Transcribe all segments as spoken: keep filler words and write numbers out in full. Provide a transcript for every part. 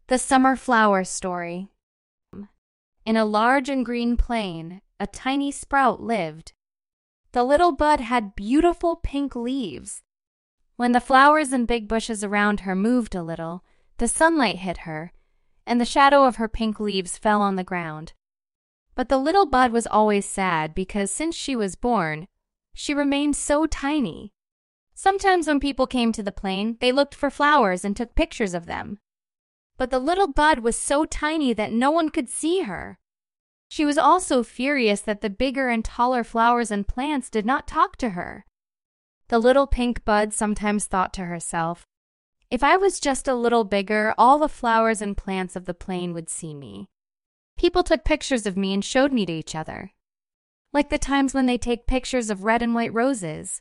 The Summer Flower Story. In a large and green plain, a tiny sprout lived. The little bud had beautiful pink leaves. When the flowers and big bushes around her moved a little, the sunlight hit her, and the shadow of her pink leaves fell on the ground. But the little bud was always sad because since she was born, she remained so tiny. Sometimes when people came to the plain, they looked for flowers and took pictures of them. But the little bud was so tiny that no one could see her. She was also furious that the bigger and taller flowers and plants did not talk to her. The little pink bud sometimes thought to herself, "If I was just a little bigger, all the flowers and plants of the plain would see me. People took pictures of me and showed me to each other, like the times when they take pictures of red and white roses."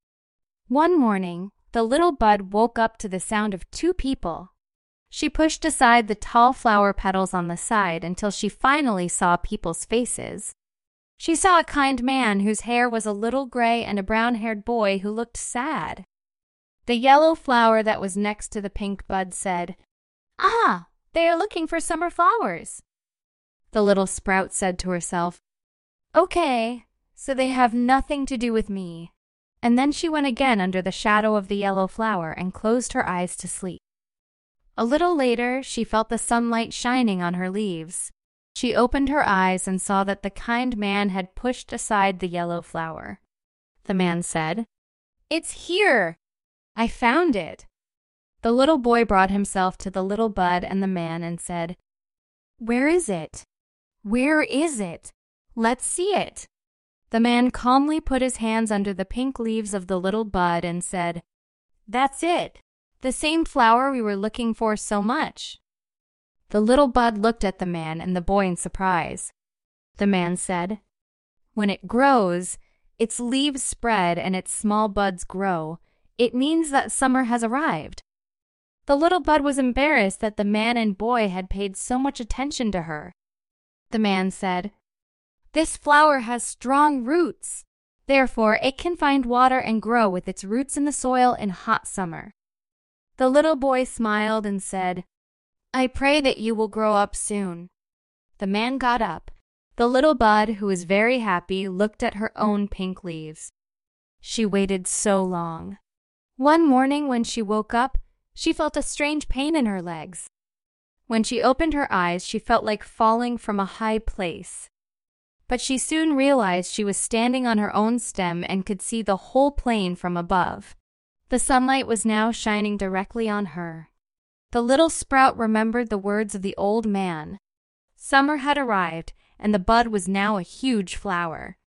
One morning, the little bud woke up to the sound of two people. She pushed aside the tall flower petals on the side until she finally saw people's faces. She saw a kind man whose hair was a little gray and a brown-haired boy who looked sad. The yellow flower that was next to the pink bud said, "Ah, they are looking for summer flowers." The little sprout said to herself, "Okay, so they have nothing to do with me." And then she went again under the shadow of the yellow flower and closed her eyes to sleep. A little later, she felt the sunlight shining on her leaves. She opened her eyes and saw that the kind man had pushed aside the yellow flower. The man said, "It's here! I found it." The little boy brought himself to the little bud and the man and said, "Where is it? Where is it? Let's see it." The man calmly put his hands under the pink leaves of the little bud and said, "That's it. The same flower we were looking for so much." The little bud looked at the man and the boy in surprise. The man said, "When it grows, its leaves spread and its small buds grow. It means that summer has arrived." The little bud was embarrassed that the man and boy had paid so much attention to her. The man said, "This flower has strong roots. Therefore, it can find water and grow with its roots in the soil in hot summer." The little boy smiled and said, "I pray that you will grow up soon." The man got up. The little bud, who was very happy, looked at her own pink leaves. She waited so long. One morning when she woke up, she felt a strange pain in her legs. When she opened her eyes, she felt like falling from a high place. But she soon realized she was standing on her own stem and could see the whole plain from above. The sunlight was now shining directly on her. The little sprout remembered the words of the old man. Summer had arrived, and the bud was now a huge flower.